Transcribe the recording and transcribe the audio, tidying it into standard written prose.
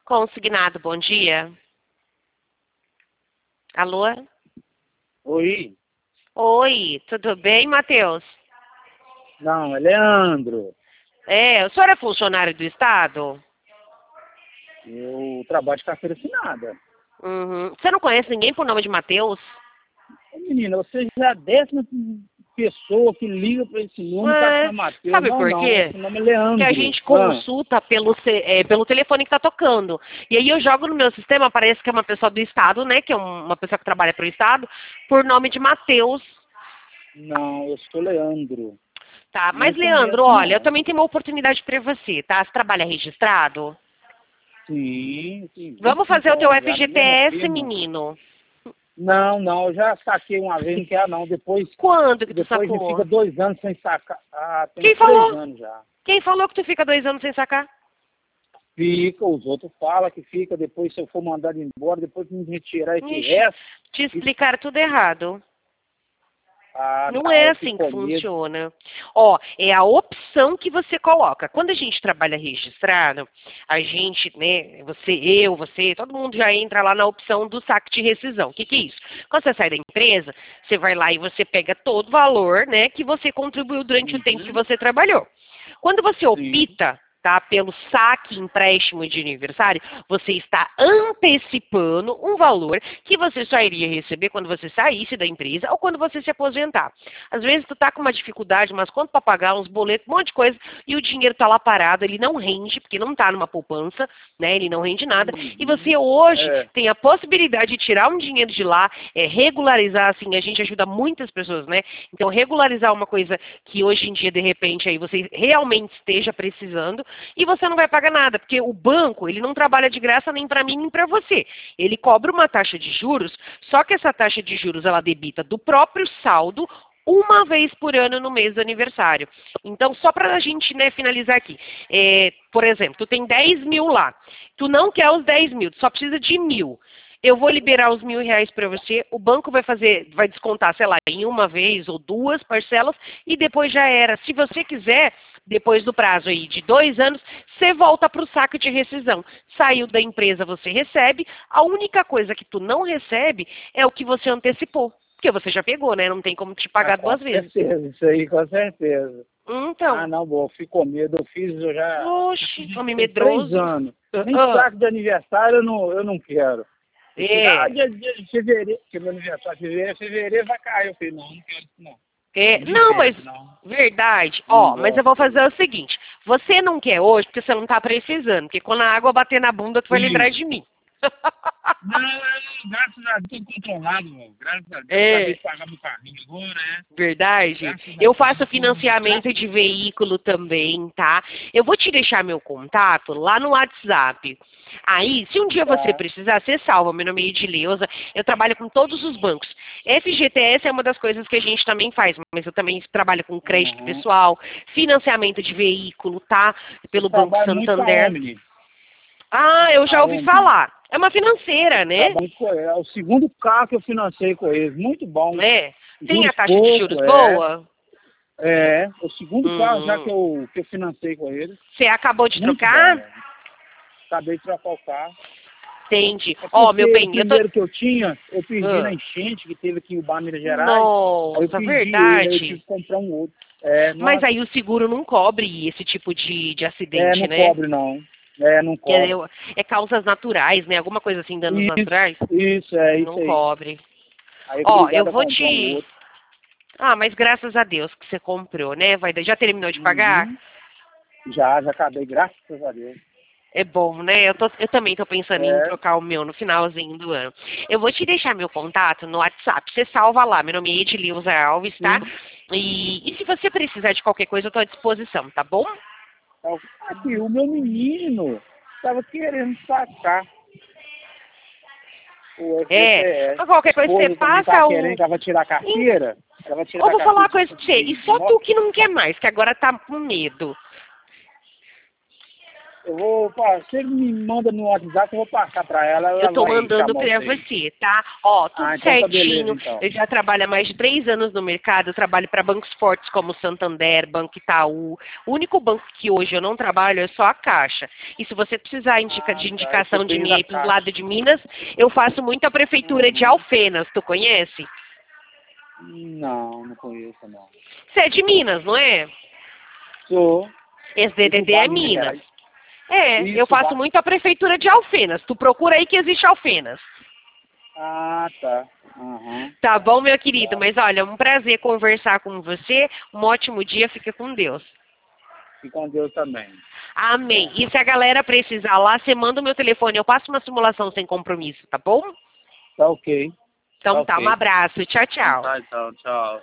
Consignado, bom dia. Alô? Oi. Oi, tudo bem, Matheus? Não, é Leandro. O senhor é funcionário do Estado? Eu trabalho de carteira assinada. Uhum. Você não conhece ninguém por nome de Matheus? Ô, menina, você já é a 10ª pessoa que liga para esse número para assinar Matheus. Sabe Não, por não, quê? esse nome é Que a Leandro. gente consulta pelo telefone que tá tocando. E aí eu jogo no meu sistema, parece que é uma pessoa do Estado, né? Que é uma pessoa que trabalha para o Estado, por nome de Matheus. Não, eu sou Leandro. Tá, Não mas conheço, Leandro, olha, eu não. também tenho uma oportunidade para você, tá? Você trabalha registrado? Sim, sim, Vamos 25 fazer o teu anos já, na mesma FGTS, firma. menino. Não, eu já saquei uma vez, não quero não. Depois Quando que tu a gente sacou? fica 2 anos sem sacar. Ah, tem Quem uns 3 falou? anos já. Quem falou que tu fica 2 anos sem sacar? Fica, os outros falam que fica, depois se eu for mandado embora, depois me retirar esse Ixi, resto. te explicaram tudo errado. Ah, Não não, é eu assim fico que com medo. funciona. Ó, é a opção que você coloca. Quando a gente trabalha registrado, a gente, né, você, todo mundo já entra lá na opção do saque de rescisão. O que que é isso? Quando você sai da empresa, você vai lá e você pega todo o valor, né, que você contribuiu durante o tempo que Uhum, você trabalhou. Quando você sim. opta, tá, pelo saque empréstimo de aniversário, você está antecipando um valor que você só iria receber quando você saísse da empresa ou quando você se aposentar. Às vezes tu tá com uma dificuldade, mas quanto para pagar uns boletos, um monte de coisa, e o dinheiro tá lá parado, ele não rende, porque não tá numa poupança, né? Ele não rende nada. E Uhum. você hoje É. tem a possibilidade de tirar um dinheiro de lá, regularizar, assim, a gente ajuda muitas pessoas, né? Então, regularizar uma coisa que hoje em dia, de repente, aí você realmente esteja precisando, e você não vai pagar nada, porque o banco, ele não trabalha de graça nem para mim nem para você. Ele cobra uma taxa de juros, só que essa taxa de juros ela debita do próprio saldo uma vez por ano no mês do aniversário. Então, só para a gente, né, finalizar aqui. Por exemplo, tu tem 10 mil lá. Tu não quer os 10 mil, tu só precisa de 1.000. Eu vou liberar os R$ 1.000 para você, o banco vai descontar, sei lá, em uma vez ou duas parcelas e depois já era. Se você quiser, depois do prazo aí de 2 anos, você volta para o saco de rescisão. Saiu da empresa, você recebe. A única coisa que tu não recebe é o que você antecipou. Porque você já pegou, né? Não tem como te Ah, pagar com 2 vezes. certeza, isso aí, com certeza. Ah, Então, não, bom, fico com medo. Eu oxe, fiz isso homem tem 3 medroso. anos. Nem Ah, saco de aniversário eu não quero. Eu fico, é. dia de fevereiro, porque meu aniversário fevereiro vai cair. Eu falei, não quero isso não. Tô de Não, mas perto, não. verdade. Não Ó, mas eu vou gosto fazer disso. o seguinte. Você não quer hoje porque você não tá precisando. Porque quando a água bater na bunda, tu vai lembrar Isso. de mim. Não, graças a Deus, tô controlado, mano. Graças a Deus, acabei É, de pagar meu carrinho agora, verdade. Graças a Eu Deus, faço graças financiamento de veículo também, tá? Eu vou te deixar meu contato lá no WhatsApp. Aí, se um dia você tá. precisar, você salva. Meu nome é Edileuza. Eu trabalho com todos os bancos. FGTS é uma das coisas que a gente também faz, mas eu também trabalho com crédito Uhum. pessoal, financiamento de veículo, tá? Eu Pelo Banco trabalho muito com a Santander. Omni. Ah, eu já A ouvi Omni. falar. É uma financeira, né? Trabalho muito com ela. É o segundo carro que eu financei com eles. Muito bom. É. Tem a Juros taxa de juros pouco, é. boa? É. O segundo carro já que Hum. eu financei com eles. Você acabou de Muito bom, trocar? velho. Acabei de trocar o carro. Entendi. É Ó, meu porque o bem, eu tô. primeiro que eu tinha, eu perdi na Ah, enchente que teve aqui em Ubar, Minas Gerais. Aí eu nossa, perdi ele, aí eu verdade. tive que comprar um outro. É, Mas nossa, aí o seguro não cobre esse tipo de acidente, não né? cobre não. Não Que cobre. é causas naturais, né? Alguma coisa assim, danos naturais? Isso Não aí. cobre. Aí Ó, eu obrigado a vou comprar um te. outro. Ah, mas graças a Deus que você comprou, né? Já terminou de pagar? Uhum. Já acabei, graças a Deus. É bom, né? Eu também tô pensando em É, trocar o meu no finalzinho do ano. Eu vou te deixar meu contato no WhatsApp. Você salva lá. Meu nome é Edileuza Alves, tá? sim. E se você precisar de qualquer coisa, eu tô à disposição, tá bom? Aqui, o meu menino estava querendo sacar o FGTS. Qualquer A coisa você esposa também estava passa querendo, que ela vai tirar a carteira. Ela vai tirar Eu a vou falar carteira uma coisa pra você. E de só tu moto. que não quer mais, que agora tá com medo. Eu vou, você me manda no WhatsApp, eu vou passar para ela. Eu tô vai mandando chamar pra vocês. você, tá? Ó, tudo Então tá beleza, certinho. então. Eu já trabalho há mais de 3 anos no mercado. Eu trabalho para bancos fortes como Santander, Banco Itaú. O único banco que hoje eu não trabalho é só a Caixa. E se você precisar de Tá, indicação eu de tenho mim da aí pros Caixa. lados de Minas, eu faço muito a prefeitura de Uhum. Alfenas. Tu conhece? Não, não conheço, não. Você é de Minas, não é? Sou. Esse E do DDD é Vale de Minas Minas. Gerais. É, eu Isso, faço muito a prefeitura de Alfenas. Tu procura aí que existe Alfenas. Ah, tá. Aham. Tá bom, meu querido? Tá. Mas olha, um prazer conversar com você. Um ótimo dia. Fica com Deus. E com Deus também. Amém. E se a galera precisar lá, você manda o meu telefone. Eu passo uma simulação sem compromisso, tá bom? Tá ok. Tá Então tá, um ok. abraço. Tchau, Então tchau. tá, então. Tchau.